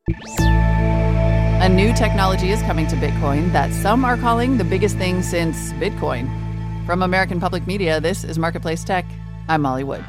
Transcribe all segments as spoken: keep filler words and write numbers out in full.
A new technology is coming to Bitcoin that some are calling the biggest thing since Bitcoin. From American Public Media, this is Marketplace Tech. I'm Molly Wood.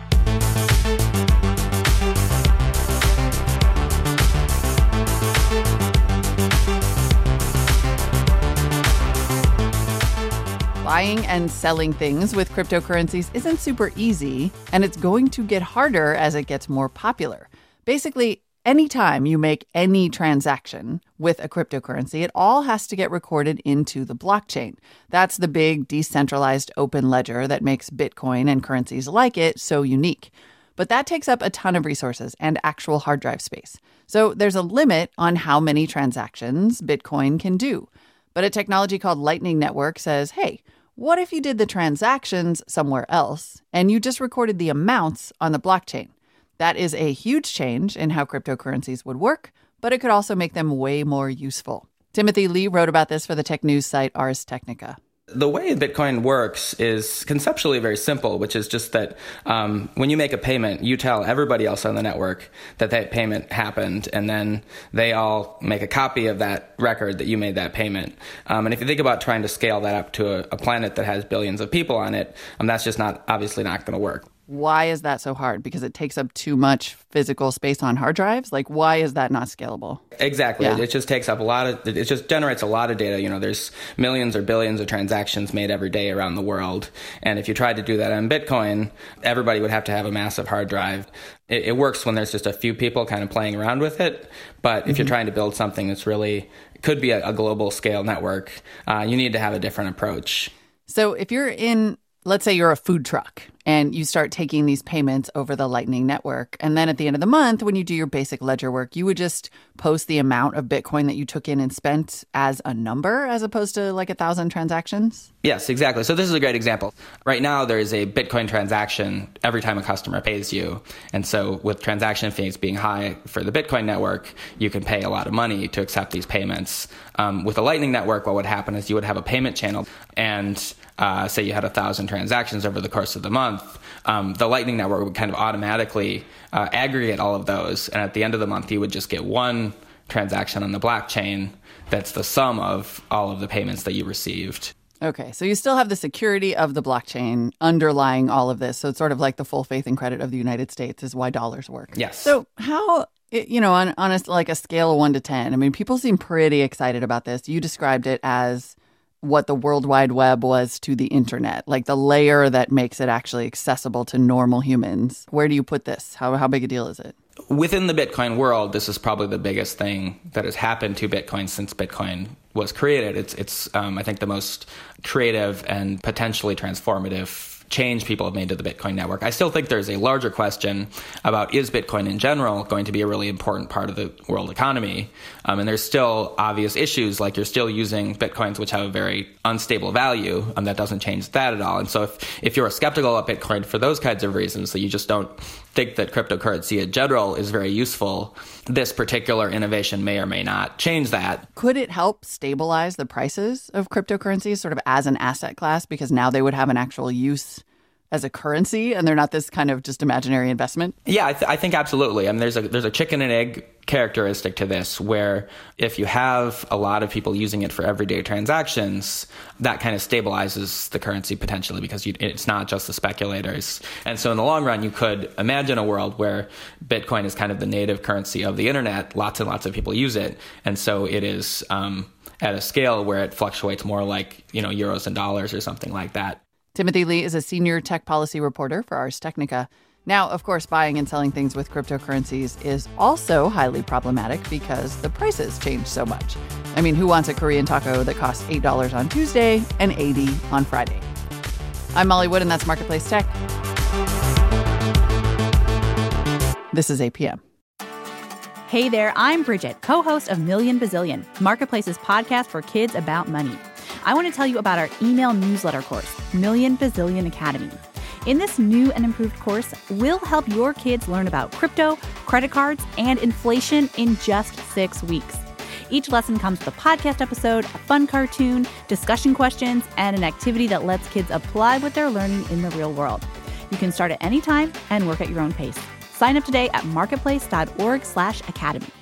Buying and selling things with cryptocurrencies isn't super easy, and it's going to get harder as it gets more popular. Basically, anytime you make any transaction with a cryptocurrency, it all has to get recorded into the blockchain. That's the big decentralized open ledger that makes Bitcoin and currencies like it so unique. But that takes up a ton of resources and actual hard drive space. So there's a limit on how many transactions Bitcoin can do. But a technology called Lightning Network says, hey, what if you did the transactions somewhere else and you just recorded the amounts on the blockchain? That is a huge change in how cryptocurrencies would work, but it could also make them way more useful. Timothy Lee wrote about this for the tech news site Ars Technica. The way Bitcoin works is conceptually very simple, which is just that um, when you make a payment, you tell everybody else on the network that that payment happened, and then they all make a copy of that record that you made that payment. Um, and if you think about trying to scale that up to a, a planet that has billions of people on it, um, that's just not obviously not going to work. Why is that so hard? Because it takes up too much physical space on hard drives? Like, why is that not scalable? Exactly. Yeah. It just takes up a lot of, it just generates a lot of data. You know, there's millions or billions of transactions made every day around the world. And if you tried to do that on Bitcoin, everybody would have to have a massive hard drive. It, it works when there's just a few people kind of playing around with it. But if mm-hmm. you're trying to build something that's really, could be a, a global scale network, uh, you need to have a different approach. So if you're in, let's say you're a food truck and you start taking these payments over the Lightning Network. And then at the end of the month, when you do your basic ledger work, you would just post the amount of Bitcoin that you took in and spent as a number as opposed to like a thousand transactions? Yes, exactly. So this is a great example. Right now, there is a Bitcoin transaction every time a customer pays you. And so with transaction fees being high for the Bitcoin network, you can pay a lot of money to accept these payments. Um, with the Lightning Network, what would happen is you would have a payment channel and uh, say you had a thousand transactions over the course of the month. Um, the Lightning Network would kind of automatically uh, aggregate all of those. And at the end of the month, you would just get one transaction on the blockchain that's the sum of all of the payments that you received. Okay, so you still have the security of the blockchain underlying all of this. So it's sort of like the full faith and credit of the United States is why dollars work. Yes. So how, you know, on, on a, like a scale of one to ten, I mean, people seem pretty excited about this. You described it as what the World Wide Web was to the internet, like the layer that makes it actually accessible to normal humans. Where do you put this? How how big a deal is it? Within the Bitcoin world, this is probably the biggest thing that has happened to Bitcoin since Bitcoin was created. It's, it's um, I think, the most creative and potentially transformative change people have made to the Bitcoin network. I still think there's a larger question about, is Bitcoin in general going to be a really important part of the world economy? Um, and there's still obvious issues, like you're still using Bitcoins which have a very unstable value, and that doesn't change that at all. And so if, if you're skeptical of Bitcoin for those kinds of reasons, that you just don't think that cryptocurrency in general is very useful, this particular innovation may or may not change that. Could it help stabilize the prices of cryptocurrencies sort of as an asset class, because now they would have an actual use as a currency and they're not this kind of just imaginary investment? Yeah, I, th- I think absolutely. I mean, there's a there's a chicken and egg characteristic to this, where if you have a lot of people using it for everyday transactions, that kind of stabilizes the currency potentially, because you, it's not just the speculators. And so in the long run, you could imagine a world where Bitcoin is kind of the native currency of the internet. Lots and lots of people use it. And so it is um, at a scale where it fluctuates more like, you know, euros and dollars or something like that. Timothy Lee is a senior tech policy reporter for Ars Technica. Now, of course, buying and selling things with cryptocurrencies is also highly problematic because the prices change so much. I mean, who wants a Korean taco that costs eight dollars on Tuesday and eighty dollars on Friday? I'm Molly Wood, and that's Marketplace Tech. This is A P M. Hey there, I'm Bridget, co-host of Million Bazillion, Marketplace's podcast for kids about money. I want to tell you about our email newsletter course, Million Bazillion Academy. In this new and improved course, we'll help your kids learn about crypto, credit cards, and inflation in just six weeks. Each lesson comes with a podcast episode, a fun cartoon, discussion questions, and an activity that lets kids apply what they're learning in the real world. You can start at any time and work at your own pace. Sign up today at marketplace.org slash academy.